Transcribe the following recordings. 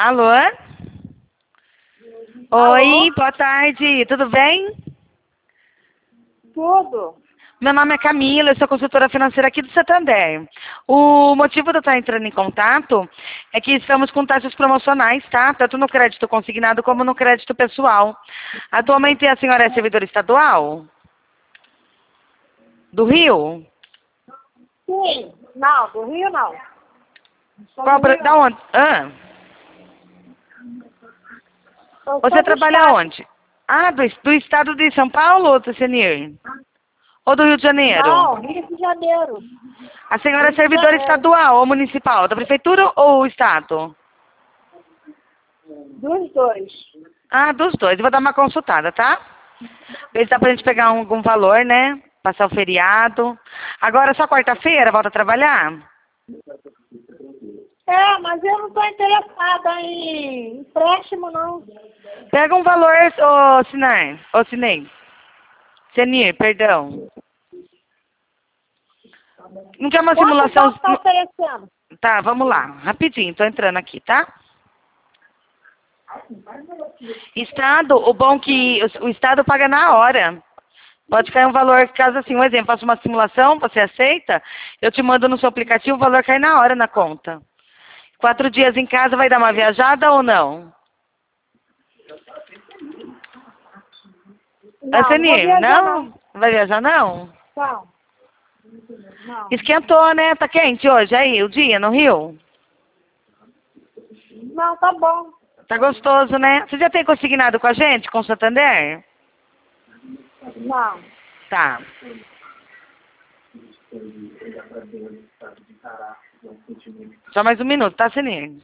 Alô? Alô? Oi, boa tarde, tudo bem? Tudo. Meu nome é Camila, eu sou consultora financeira aqui do Santander. O motivo de eu estar entrando em contato é que estamos com taxas promocionais, tá? Tanto no crédito consignado como no crédito pessoal. Atualmente a senhora é servidora estadual? Do Rio? Sim. Não, do Rio não. Não sou Qual, do Rio da não. onde? Eu Você sou do trabalha estado. onde? Ah, do estado de São Paulo, Senir? Ou do Rio de Janeiro? Não, Rio de Janeiro. A senhora é Rio de servidora Janeiro. estadual ou municipal? Da prefeitura ou estado? Dos dois. Ah, dos dois. Eu vou dar uma consultada, tá? Ver se dá pra gente pegar algum valor, né? Passar o feriado. Agora só quarta-feira volta a trabalhar? É, mas eu não estou interessada em empréstimo, não. Pega um valor, ô Sinai. Ô Sinei. Senir, perdão. Não quer uma Quanto o simulação. banco está oferecendo? Tá, vamos lá. Rapidinho, tô entrando aqui, tá? Estado, o bom que o Estado paga na hora. Pode cair um valor, caso assim, um exemplo, faço uma simulação, você aceita, eu te mando no seu aplicativo, o valor cai na hora na conta. 4 dias em casa vai dar uma viajada ou não? Não, não vou Ansenir, viajar, não. não? Vai viajar não? Não, não. Esquentou, né? Tá quente hoje aí, o dia no Rio? Não, tá bom. Tá gostoso, né? Você já tem consignado com a gente, com o Santander? Não. Tá. Só mais um minuto, tá, Senir?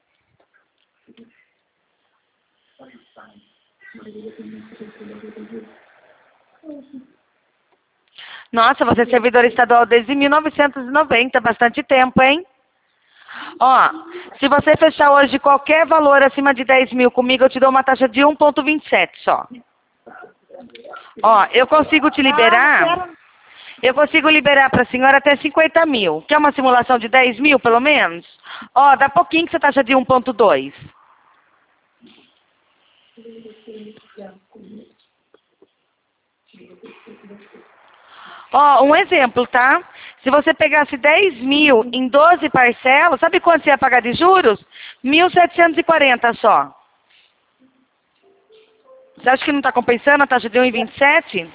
Nossa, você é servidora estadual desde 1990, bastante tempo, hein? Ó, se você fechar hoje qualquer valor acima de 10 mil comigo, eu te dou uma taxa de 1,27 só. Ó, Ah, não quero. eu consigo liberar para a senhora até 50 mil. Quer uma simulação de 10 mil, pelo menos? Ó, dá pouquinho que você taxa de 1,2. Ó, um exemplo, tá? Se você pegasse 10 mil em 12 parcelas, sabe quanto você ia pagar de juros? 1.740 só. Você acha que não está compensando a taxa de 1,27?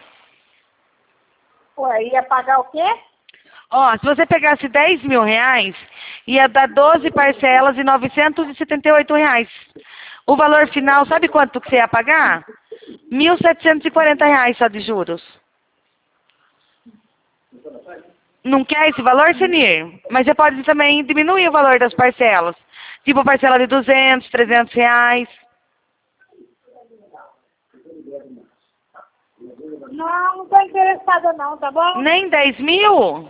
Ué, ia pagar o quê? Ó, se você pegasse 10 mil reais, ia dar 12 parcelas de 978 reais. O valor final, sabe quanto que você ia pagar? 1.740 reais só de juros. Não quer esse valor, Senir? Mas você pode também diminuir o valor das parcelas. Tipo parcela de 200, 300 reais. Não, não estou interessada não, tá bom? Nem 10 mil?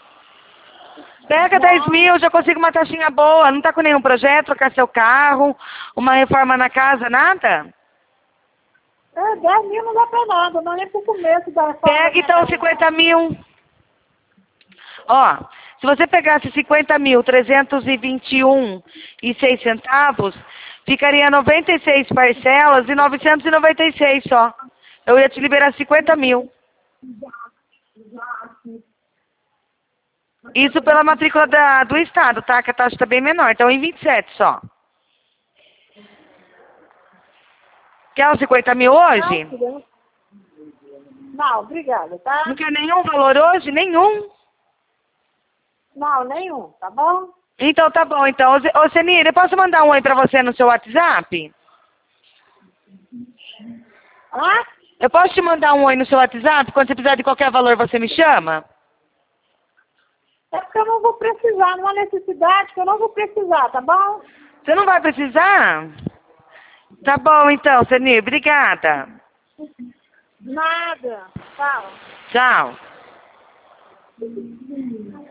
Pega 10 Não. mil, já consigo uma taxinha boa. Não tá com nenhum projeto, trocar seu carro, uma reforma na casa, nada? 10 mil não dá pra nada, não é nem pro começo da reforma da Pega minha então casa. 50 mil. Ó, se você pegasse 50 mil, 321 e 6 centavos, ficaria 96 parcelas e 996 só. Eu ia te liberar 50 mil. Isso pela matrícula do estado, tá? Que a taxa está bem menor. Então, em 27 só. Quer os 50 mil Não, hoje? filha. Não, obrigada, Não tá? quer nenhum valor hoje? Nenhum. Não, nenhum, tá bom? Então, tá bom. Então, ô Senir, eu posso mandar um oi pra você no seu WhatsApp? Ah? Eu posso te mandar um oi no seu WhatsApp? Quando você precisar de qualquer valor, você me chama? É porque eu não vou precisar, não há necessidade que eu não vou precisar, tá bom? Você não vai precisar? Tá bom, então, Senir. Obrigada. Nada. Tchau. Tchau.